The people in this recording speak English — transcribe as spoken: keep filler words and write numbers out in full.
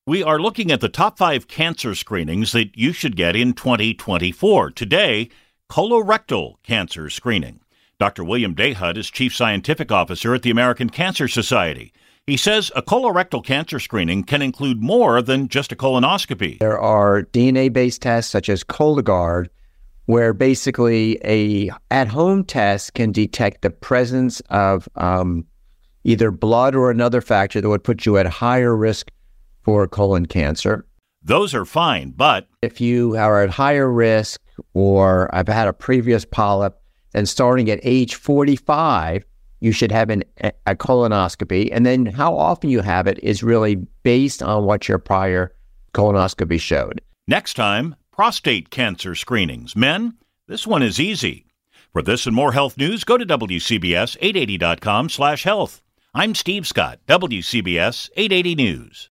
We are looking at the top five cancer screenings that you should get in twenty twenty-four. Today, colorectal cancer screening. Doctor William Dahut is Chief Scientific Officer at the American Cancer Society. He says a colorectal cancer screening can include more than just a colonoscopy. There are D N A-based tests such as Cologuard, where basically a at-home test can detect the presence of um, either blood or another factor that would put you at higher risk for colon cancer. Those are fine, but if you are at higher risk or I've had a previous polyp, then starting at age forty-five, you should have an, a colonoscopy. And then how often you have it is really based on what your prior colonoscopy showed. Next time, prostate cancer screenings. Men, this one is easy. For this and more health news, go to W C B S eight eighty dot com slash health. I'm Steve Scott, W C B S eight eighty News.